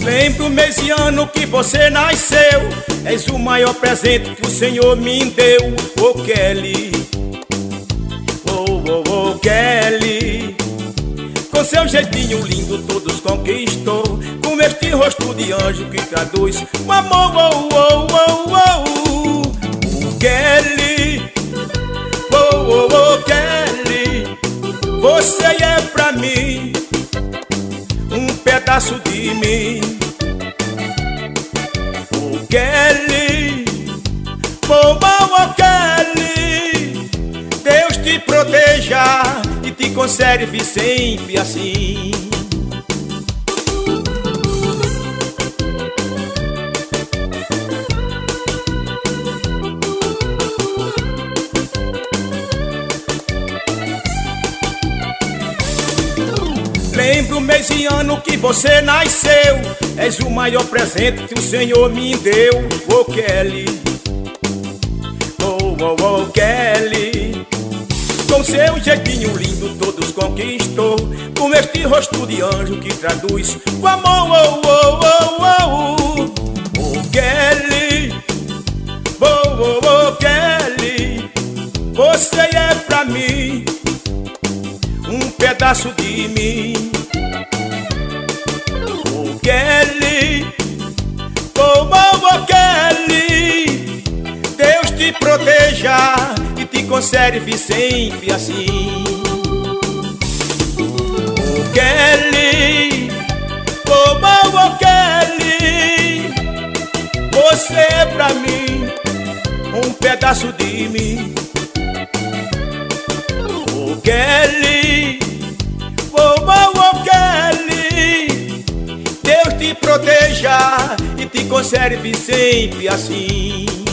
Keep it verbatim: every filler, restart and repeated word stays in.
Lembro o mês e ano que você nasceu, és o maior presente que o Senhor me deu. Oh Kelly, oh, oh, oh Kelly, com seu jeitinho lindo todos conquistou, com este rosto de anjo que traduz o amor. Oh, oh, oh, oh, oh Kelly, oh, oh, oh Kelly, você é pra mim um pedaço de mim. Oh Kelly, oh, oh, oh Kelly, Deus te proteja e te conserve sempre assim. Lembro o mês e ano que você nasceu, és o maior presente que o Senhor me deu. Oh Kelly, oh, oh, oh Kelly, com seu jeitinho lindo todos conquistou, com este rosto de anjo que traduz o amor. Oh, oh, oh, oh, oh Kelly, oh, oh, oh Kelly, você é pra mim um pedaço de mim. Oh Kelly, oh, oh, oh Kelly, Deus te proteja e te conserve sempre assim. Oh Kelly, oh, oh, oh Kelly, você é pra mim um pedaço de mim. Oh Kelly, oh, oh, oh Kelly, Deus te proteja e te conserve sempre assim.